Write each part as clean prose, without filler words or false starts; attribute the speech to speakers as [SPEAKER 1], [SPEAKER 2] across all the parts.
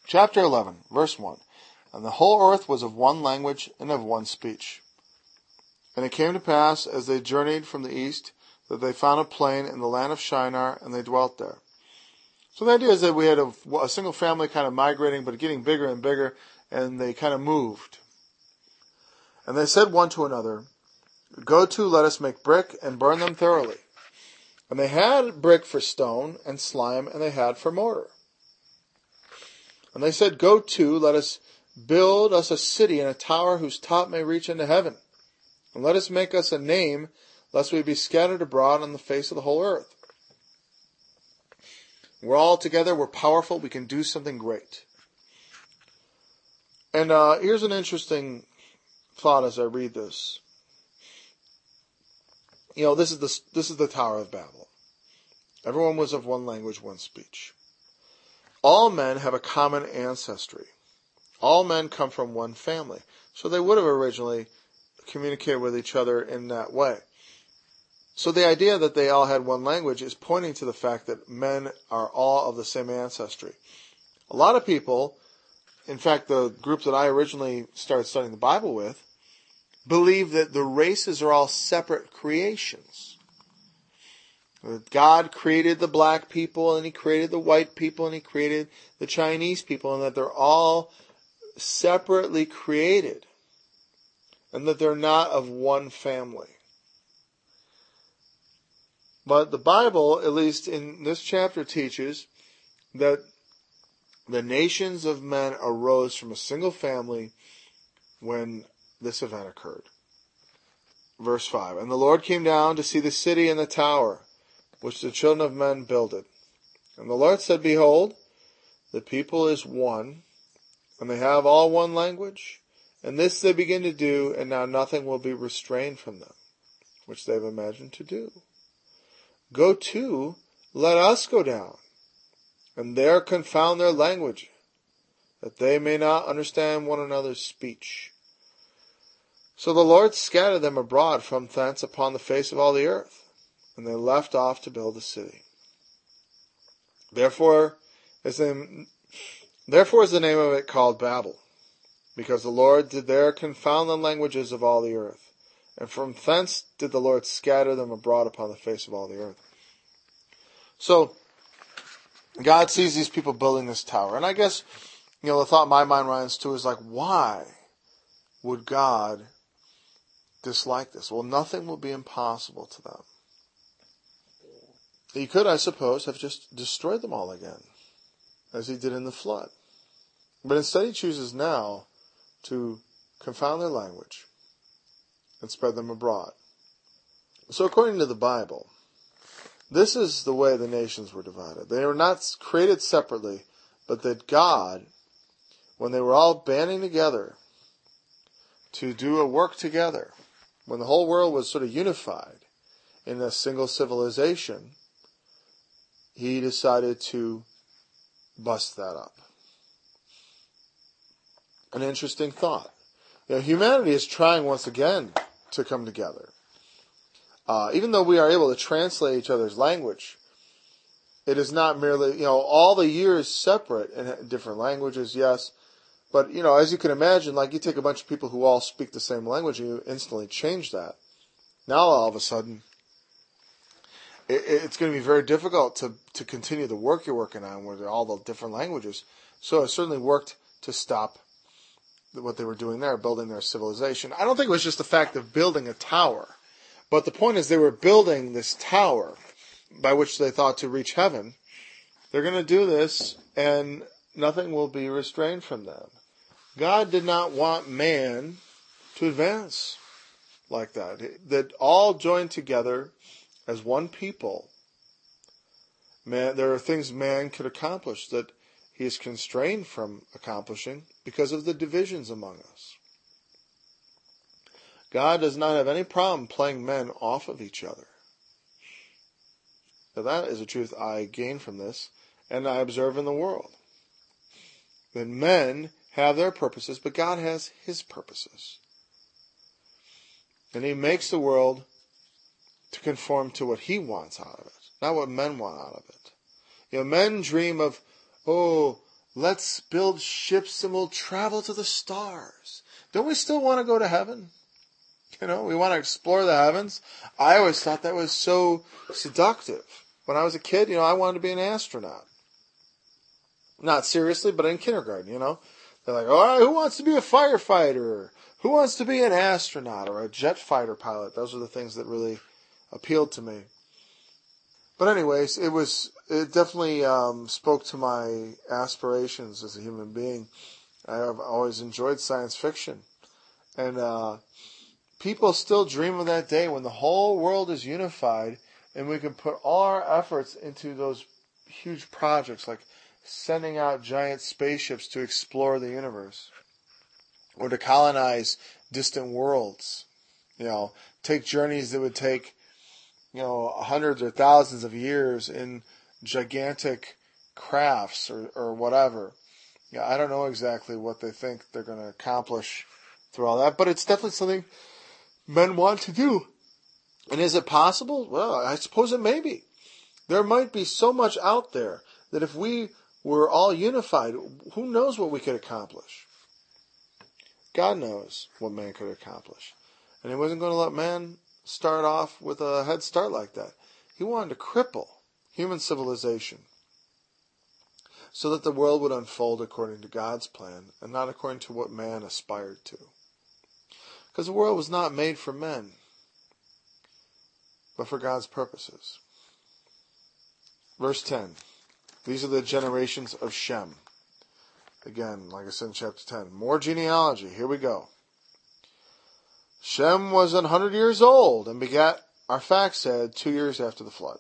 [SPEAKER 1] Chapter 11, verse 1. And the whole earth was of one language and of one speech. And it came to pass, as they journeyed from the east, that they found a plain in the land of Shinar, and they dwelt there. So the idea is that we had a single family kind of migrating, but getting bigger and bigger, and they kind of moved. And they said one to another, Go to, let us make brick, and burn them thoroughly. And they had brick for stone, and slime, and they had for mortar. And they said, Go to, let us build us a city and a tower whose top may reach into heaven. And let us make us a name, lest we be scattered abroad on the face of the whole earth. We're all together, we're powerful, we can do something great. And here's an interesting thought as I read this. This is the Tower of Babel. Everyone was of one language, one speech. All men have a common ancestry. All men come from one family. So they would have originally communicated with each other in that way. So the idea that they all had one language is pointing to the fact that men are all of the same ancestry. A lot of people, in fact the group that I originally started studying the Bible with, believe that the races are all separate creations. That God created the black people, and He created the white people, and He created the Chinese people, and that they're all separately created, and that they're not of one family. But the Bible, at least in this chapter, teaches that the nations of men arose from a single family when this event occurred. Verse 5, And the Lord came down to see the city and the tower, which the children of men builded. And the Lord said, Behold, the people is one, and they have all one language, and this they begin to do, and now nothing will be restrained from them, which they've imagined to do. Go to, let us go down, and there confound their language, that they may not understand one another's speech. So the Lord scattered them abroad from thence upon the face of all the earth, and they left off to build the city. Therefore is the name of it called Babel, because the Lord did there confound the languages of all the earth, and from thence did the Lord scatter them abroad upon the face of all the earth. So, God sees these people building this tower, and I guess, the thought in my mind runs to is like, why would God dislike this? Well, nothing will be impossible to them. He could, I suppose, have just destroyed them all again, as He did in the flood. But instead He chooses now to confound their language and spread them abroad. So according to the Bible, this is the way the nations were divided. They were not created separately, but that God, when they were all banding together to do a work together, when the whole world was sort of unified in a single civilization, He decided to bust that up. An interesting thought. Humanity is trying once again to come together. Even though we are able to translate each other's language, it is not merely, all the years separate in different languages, yes. But, as you can imagine, like you take a bunch of people who all speak the same language and you instantly change that. Now all of a sudden, it's going to be very difficult to continue the work you're working on with all the different languages. So it certainly worked to stop what they were doing there, building their civilization. I don't think it was just the fact of building a tower. But the point is they were building this tower by which they thought to reach heaven. They're going to do this and nothing will be restrained from them. God did not want man to advance like that. That all joined together as one people. There are things man could accomplish that he is constrained from accomplishing because of the divisions among us. God does not have any problem playing men off of each other. Now that is a truth I gain from this, and I observe in the world. That men have their purposes, but God has His purposes. And He makes the world to conform to what He wants out of it, not what men want out of it. Men dream of, Let's build ships and we'll travel to the stars. Don't we still want to go to heaven? We want to explore the heavens. I always thought that was so seductive. When I was a kid, I wanted to be an astronaut. Not seriously, but in kindergarten, They're like, all right, who wants to be a firefighter? Who wants to be an astronaut or a jet fighter pilot? Those are the things that really appealed to me. But anyways, it definitely spoke to my aspirations as a human being. I have always enjoyed science fiction. And people still dream of that day when the whole world is unified and we can put all our efforts into those huge projects like sending out giant spaceships to explore the universe or to colonize distant worlds. Take journeys that would take, hundreds or thousands of years in gigantic crafts or whatever. I don't know exactly what they think they're going to accomplish through all that, but it's definitely something men want to do. And is it possible? Well, I suppose it may be. There might be so much out there that if we were all unified, who knows what we could accomplish? God knows what man could accomplish. And he wasn't going to let man start off with a head start like that. He wanted to cripple human civilization so that the world would unfold according to God's plan and not according to what man aspired to. Because the world was not made for men, but for God's purposes. Verse 10. These are the generations of Shem. Again, like I said in chapter 10. More genealogy. Here we go. Shem was 100 years old and begat Arphaxad 2 years after the flood.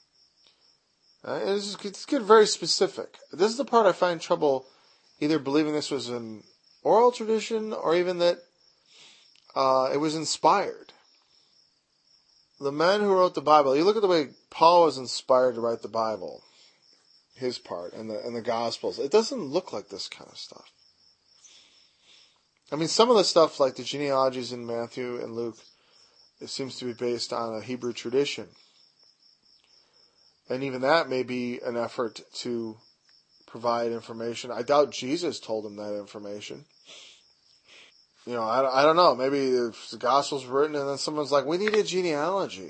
[SPEAKER 1] It's getting very specific. This is the part I find trouble either believing this was an oral tradition or even that it was inspired. The men who wrote the Bible, you look at the way Paul was inspired to write the Bible, his part, and the Gospels. It doesn't look like this kind of stuff. I mean, some of the stuff, like the genealogies in Matthew and Luke, it seems to be based on a Hebrew tradition. And even that may be an effort to provide information. I doubt Jesus told them that information. I don't know. Maybe if the Gospels were written and then someone's like, we need a genealogy.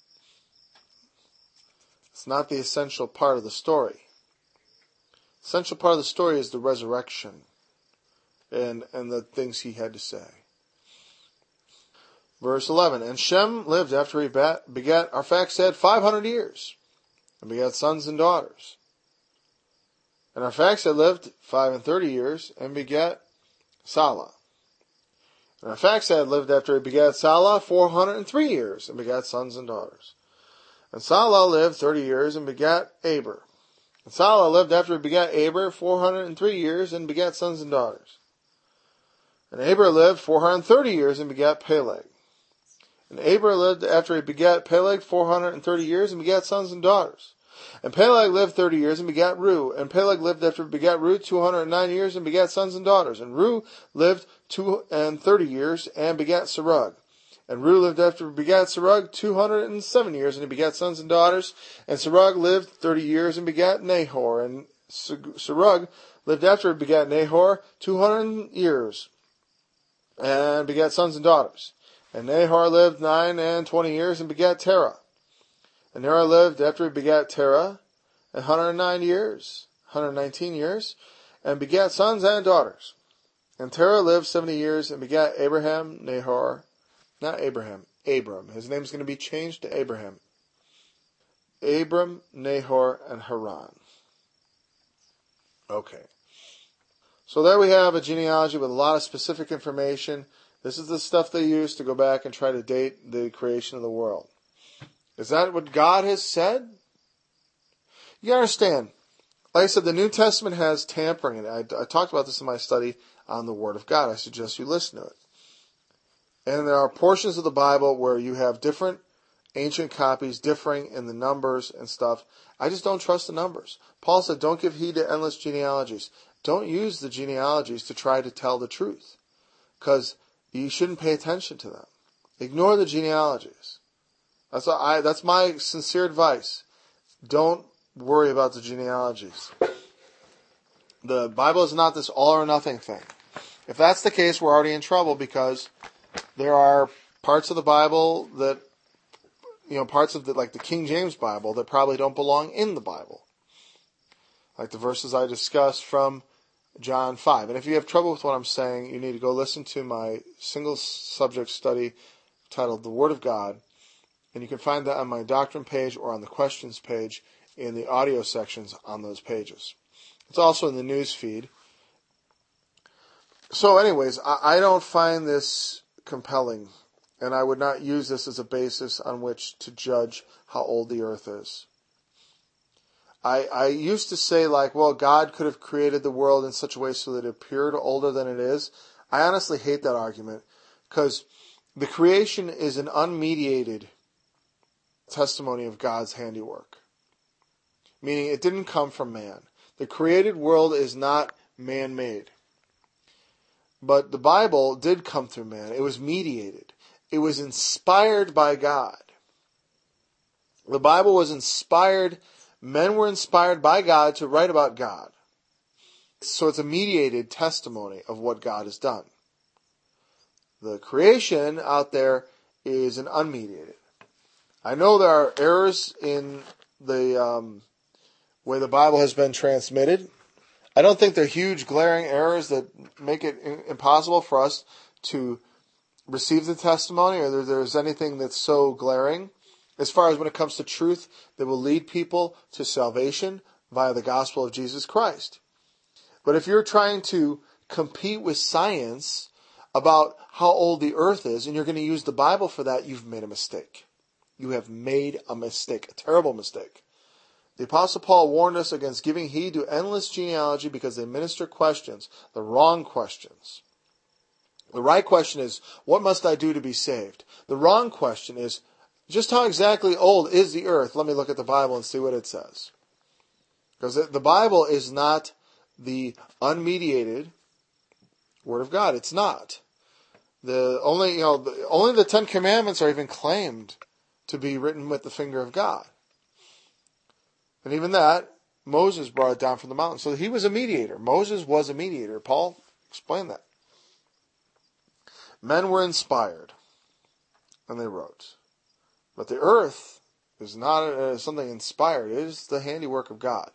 [SPEAKER 1] It's not the essential part of the story. Essential part of the story is the resurrection and the things he had to say. Verse 11, and Shem lived after he begat Arphaxad 500 years, and begat sons and daughters. And Arphaxad lived 35 years, and begat Salah. And Arphaxad lived after he begat Salah 403 years, and begat sons and daughters. And Salah lived 30 years, and begat Aber. And Salah lived after he begat Aber 403 years, and begat sons and daughters. And Aber lived 430 years, and begat Peleg. And Aber lived after he begat Peleg 430 years, and begat sons and daughters. And Peleg lived 30 years, and begat Ru. And Peleg lived after he begat Ru 209 years, and begat sons and daughters. And Ru lived 230 years, and begat Serug. And Ru lived after he begat Serug 207 years, and he begat sons and daughters. And Serug lived 30 years, and begat Nahor. And Serug lived after he begat Nahor 200 years, and begat sons and daughters. And Nahor lived 29 years, and begat Terah. And Terah lived after he begat Terah 119 years, and begat sons and daughters. And Terah lived 70 years, and begat Abram. His name is going to be changed to Abraham. Abram, Nahor, and Haran. Okay. So there we have a genealogy with a lot of specific information. This is the stuff they use to go back and try to date the creation of the world. Is that what God has said? You understand. Like I said, the New Testament has tampering in it. I talked about this in my study on the Word of God. I suggest you listen to it. And there are portions of the Bible where you have different ancient copies differing in the numbers and stuff. I just don't trust the numbers. Paul said, don't give heed to endless genealogies. Don't use the genealogies to try to tell the truth, because you shouldn't pay attention to them. Ignore the genealogies. That's my sincere advice. Don't worry about the genealogies. The Bible is not this all or nothing thing. If that's the case, we're already in trouble, because there are parts of the Bible that, parts of like the King James Bible that probably don't belong in the Bible. Like the verses I discussed from John 5. And if you have trouble with what I'm saying, you need to go listen to my single subject study titled The Word of God. And you can find that on my doctrine page or on the questions page in the audio sections on those pages. It's also in the news feed. So anyways, I don't find this compelling, and I would not use this as a basis on which to judge how old the earth is. I used to say, God could have created the world in such a way so that it appeared older than it is. I honestly hate that argument, because the creation is an unmediated testimony of God's handiwork. Meaning it didn't come from man. The created world is not man-made. But the Bible did come through man. It was mediated. It was inspired by God. The Bible was inspired. Men were inspired by God to write about God. So it's a mediated testimony of what God has done. The creation out there is an unmediated. I know there are errors in the way the Bible has been transmitted. I don't think they're huge, glaring errors that make it impossible for us to receive the testimony, or there's anything that's so glaring. As far as when it comes to truth that will lead people to salvation via the gospel of Jesus Christ. But if you're trying to compete with science about how old the earth is, and you're going to use the Bible for that, you've made a mistake. You have made a mistake, a terrible mistake. The Apostle Paul warned us against giving heed to endless genealogy because they minister questions, the wrong questions. The right question is, what must I do to be saved? The wrong question is, just how exactly old is the earth? Let me look at the Bible and see what it says. Because the Bible is not the unmediated Word of God. It's not. Only the Ten Commandments are even claimed to be written with the finger of God. And even that, Moses brought it down from the mountain. So he was a mediator. Moses was a mediator. Paul explained that. Men were inspired, and they wrote. But the earth is not something inspired. It is the handiwork of God.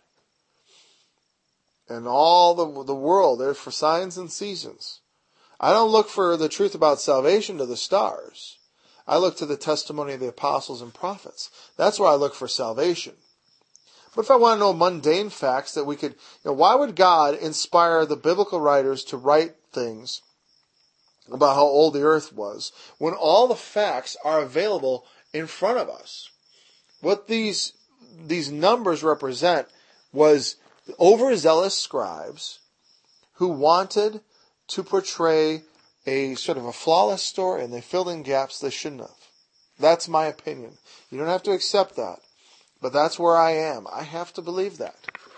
[SPEAKER 1] And all the world, they're for signs and seasons. I don't look for the truth about salvation to the stars. I look to the testimony of the apostles and prophets. That's where I look for salvation. But if I want to know mundane facts that we could, why would God inspire the biblical writers to write things about how old the earth was when all the facts are available in front of us? What these numbers represent was overzealous scribes who wanted to portray a sort of a flawless story, and they filled in gaps they shouldn't have. That's my opinion. You don't have to accept that. But that's where I am. I have to believe that.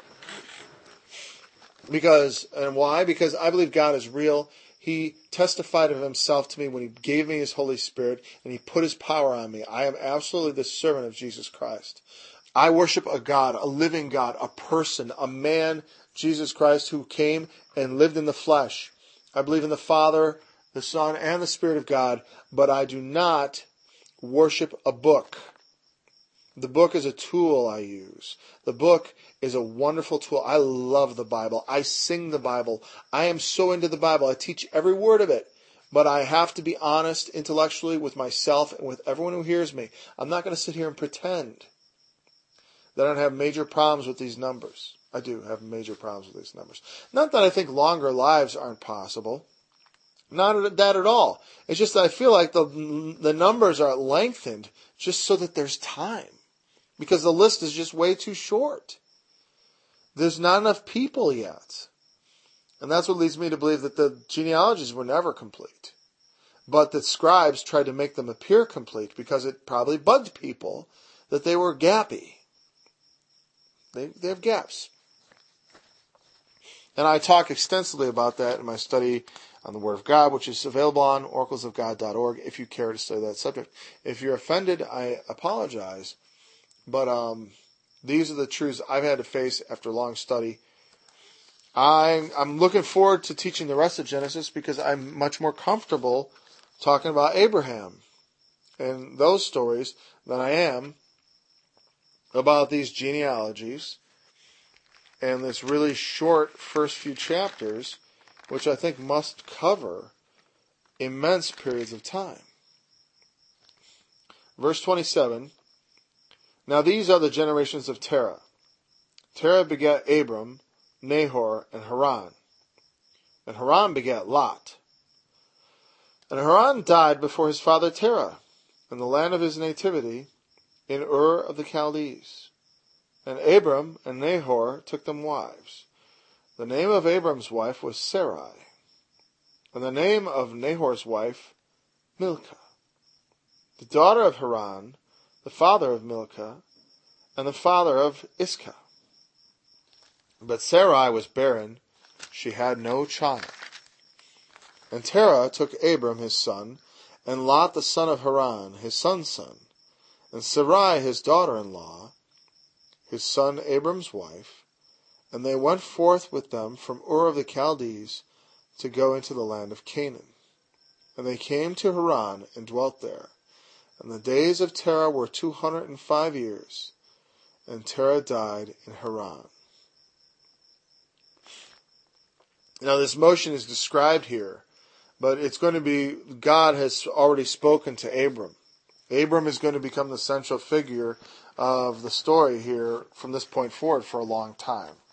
[SPEAKER 1] And why? Because I believe God is real. He testified of himself to me when he gave me his Holy Spirit, and he put his power on me. I am absolutely the servant of Jesus Christ. I worship a God, a living God, a person, a man, Jesus Christ, who came and lived in the flesh. I believe in the Father, the Son, and the Spirit of God, but I do not worship a book. The book is a tool I use. The book is a wonderful tool. I love the Bible. I sing the Bible. I am so into the Bible. I teach every word of it. But I have to be honest intellectually with myself and with everyone who hears me. I'm not going to sit here and pretend that I don't have major problems with these numbers. I do have major problems with these numbers. Not that I think longer lives aren't possible. Not that at all. It's just that I feel like the numbers are lengthened just so that there's time. Because the list is just way too short. There's not enough people yet. And that's what leads me to believe that the genealogies were never complete. But that scribes tried to make them appear complete because it probably bugged people that they were gappy. They have gaps. And I talk extensively about that in my study on the Word of God, which is available on oraclesofgod.org if you care to study that subject. If you're offended, I apologize. But these are the truths I've had to face after long study. I'm looking forward to teaching the rest of Genesis because I'm much more comfortable talking about Abraham and those stories than I am about these genealogies and this really short first few chapters, which I think must cover immense periods of time. Verse 27, Now these are the generations of Terah. Terah begat Abram, Nahor, and Haran. And Haran begat Lot. And Haran died before his father Terah, in the land of his nativity, in Ur of the Chaldees. And Abram and Nahor took them wives. The name of Abram's wife was Sarai, and the name of Nahor's wife, Milcah, the daughter of Haran, the father of Milcah, and the father of Iscah. But Sarai was barren, she had no child. And Terah took Abram his son, and Lot the son of Haran, his son's son, and Sarai his daughter-in-law, his son Abram's wife, and they went forth with them from Ur of the Chaldees to go into the land of Canaan. And they came to Haran and dwelt there. And the days of Terah were 205 years, and Terah died in Haran. Now this motion is described here, but it's going to be, God has already spoken to Abram. Abram is going to become the central figure of the story here from this point forward for a long time.